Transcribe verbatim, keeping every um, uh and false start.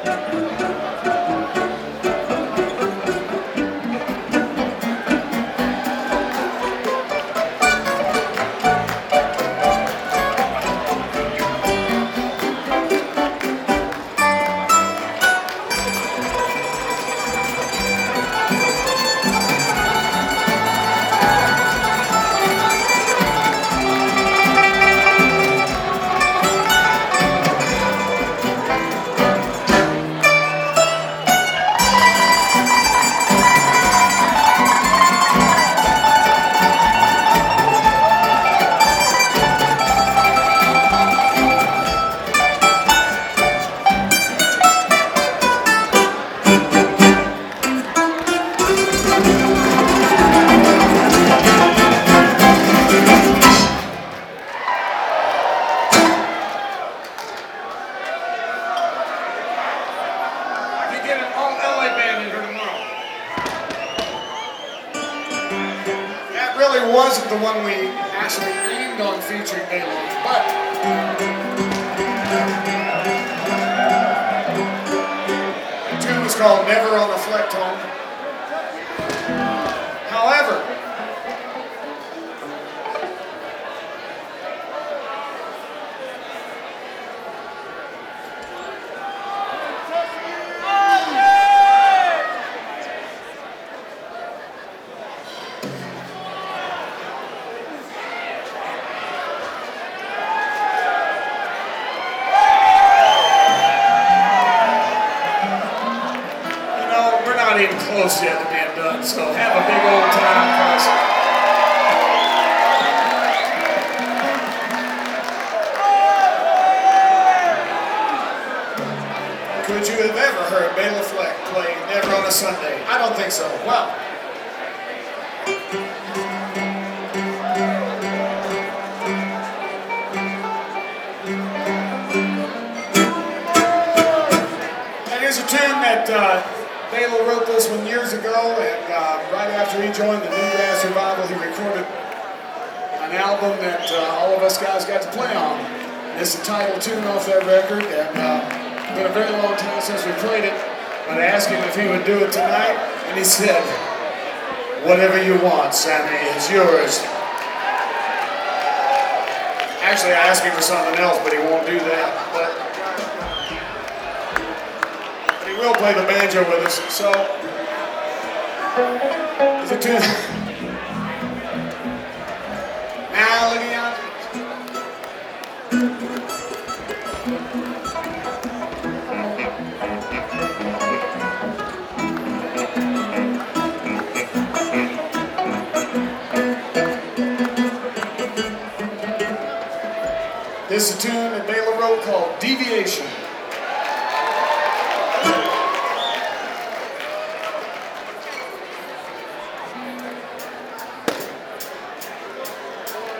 Wasn't the one we actually aimed on featuring Bela, but the tune was called Never on a Flecktone. However, not even close yet to being done, so have a big old time, guys. Could you have ever heard Bela Fleck play Never on a Sunday? I don't think so. Well, that is a tune that uh, Bela wrote this one years ago, and uh, right after he joined the Newgrass Revival, he recorded an album that uh, all of us guys got to play on. It's the title tune off that record, and uh, it's been a very long time since we played it, but I asked him if he would do it tonight, and he said, "Whatever you want, Sammy, it's yours." Actually, I asked him for something else, but he won't do that. But he will play the banjo with us, so it's a tune. Now look out. This is a tune that Bela wrote called Deviation.